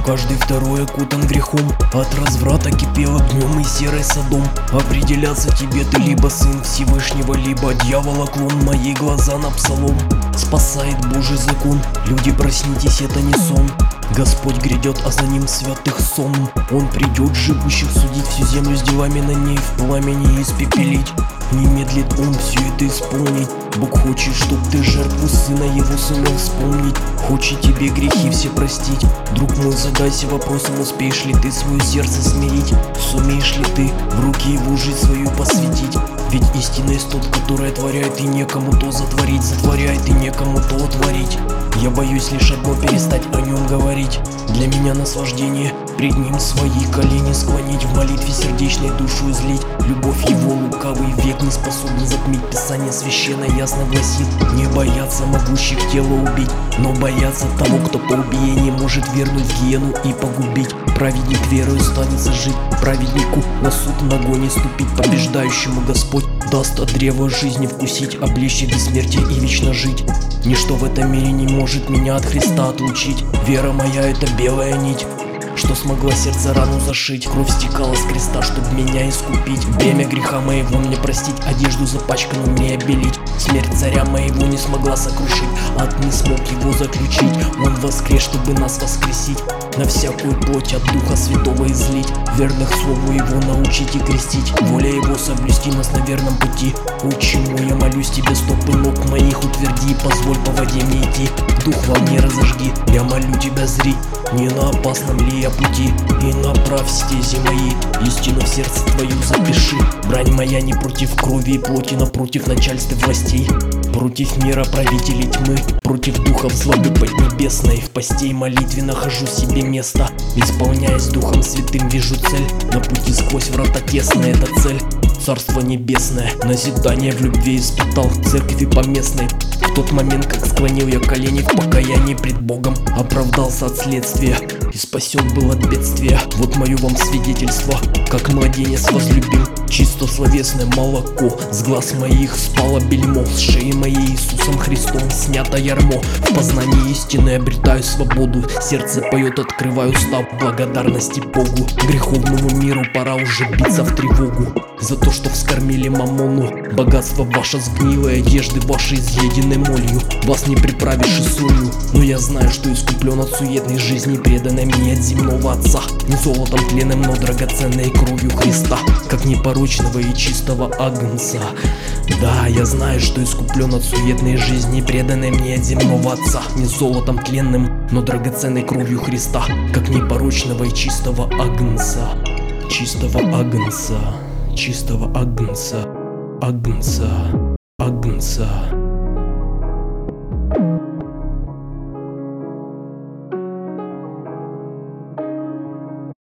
Каждый второй окутан грехом, от разврата кипел огнем и серый Содом. Определяться тебе ты либо сын Всевышнего, либо дьявола клон. Мои глаза на псалом, спасает Божий закон. Люди, проснитесь, это не сон. Господь грядет, а за ним святых сон. Он придет живущих судить, всю землю с делами на ней в пламени испепелить. Не медлит он все это исполнить. Бог хочет, чтоб ты жертву сына его сумел вспомнить. Хочет тебе грехи все простить. Друг мой, задайся вопросом, успеешь ли ты свое сердце смирить. Сумеешь ли ты в руки его жизнь свою посвятить. Ведь истина есть тот, который творяет, и некому то затворить. Затворяет, и некому то творить. Я боюсь лишь одно, перестать о нем говорить. Для меня наслаждение пред ним свои колени склонить, в молитве сердечной душу излить. Любовь его лукавый век не способен затмить. Писание священное ясно гласит: не бояться могущих тело убить, но бояться того, кто по убиению может вернуть в гиену и погубить. Праведник верою станется жить, праведнику на суд ногой не ступить. Побеждающему Господь даст от древа жизни вкусить, облечь бессмертие и вечно жить. Ничто в этом мире не может меня от Христа отлучить. Вера моя — это белая нить, что смогла сердце рану зашить. Кровь стекала с креста, чтоб меня искупить. Бремя греха моего мне простить, одежду запачканную мне обелить. Смерть царя моего не смогла сокрушить, ад не смог его заключить. Он воскрес, чтобы нас воскресить, на всякую плоть от Духа Святого излить. Верных слову его научить и крестить, воля его соблюсти нас на верном пути. Учему я молюсь тебе, стопы ног моих утверди, позволь по воде мне идти, дух во мне разожги. Я молю тебя, зри, не на опасном ли я пути, и направь стези мои, истину в сердце твою запиши. Брань моя не против крови и плоти, но против начальств и властей, против мира правителей тьмы, против духов злобы поднебесной. В посте и молитве нахожу себе место, исполняясь Духом Святым вижу цель. На пути сквозь врата тесная эта цель, Царство Небесное. Назидание в любви испытал церкви поместной. В тот момент, как склонил я колени в покаянии пред Богом, оправдался от следствия и спасен был от бедствия. Вот мое вам свидетельство, как младенец возлюбил чисто словесное молоко. С глаз моих спало бельмо, с шеи моей Иисусом Христом снято ярмо. В познании истины обретаю свободу, сердце поет, открываю уста в благодарности Богу. Греховному миру пора уже биться в тревогу за то, что вскормили мамону. Богатство ваше сгнило, одежды ваши изъедены молью. Вас не приправишь и солью, но я знаю, что искуплен от суетной жизни, преданной мне от земного Отца. Не золотом тленным, но драгоценной кровью Христа, как непорочного и чистого агнца. Да, я знаю, что искуплен от суетной жизни, преданной мне от земного Отца. Не золотом тленным, но драгоценной кровью Христа, как непорочного и чистого агнца. Чистого агнца, чистого агнца, агнца, агнца.